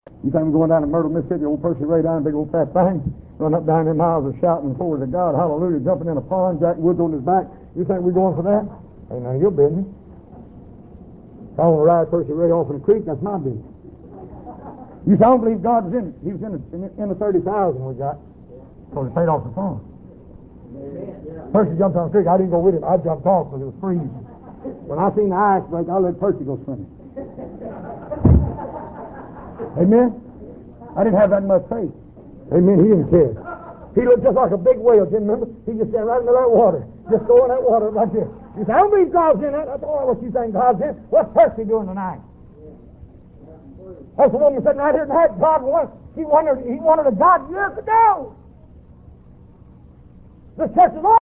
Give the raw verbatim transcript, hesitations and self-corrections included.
You think we're going down to Myrtle, Mississippi, old Percy Ray down, big old fat thing, run up down there miles of shouting forward to God, hallelujah, jumping in a pond, Jack Woods on his back. You think we're going for that? Ain't none of your business. If I want to ride Percy Ray off in the creek, that's my business. You say, I don't believe God was in it. He was in the, in the, in the thirty thousand we got. So he paid off the farm. Percy jumped on the creek. I didn't go with him. I jumped off because it was freezing. When I seen the ice break, I let Percy go swimming. Amen? I didn't have that much faith. Amen? He didn't care. He looked just like a big whale, Jim, remember? He just stand right into that water. Just go in that water like this. You say, I don't believe God's in that. That's all what you think God's in. What's Percy doing tonight? That's the woman sitting right here tonight. God wanted, she wanted, he wanted a God years ago. The church is all